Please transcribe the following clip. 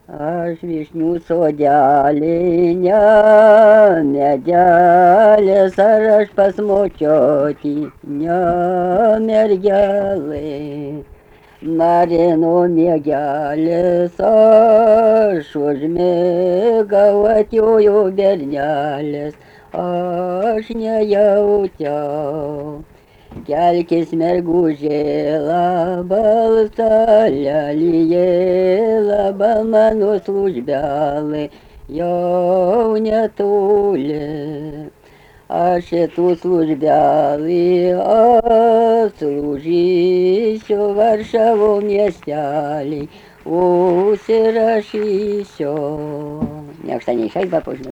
Aš vyšnių sodelį, ne medelis, ar aš pas močiotį, ne mergelė. Marino miegelis, aš užmigau, atjojo bernelis, aš nejaučiau. Kelkis mergužėla, balta lelijėla, bal mano službelė, jau netoli. Aš šitų službelį atslūžysiu Varšavo miestelį, užsirašysiu. Nieks ten neišeis be požymio.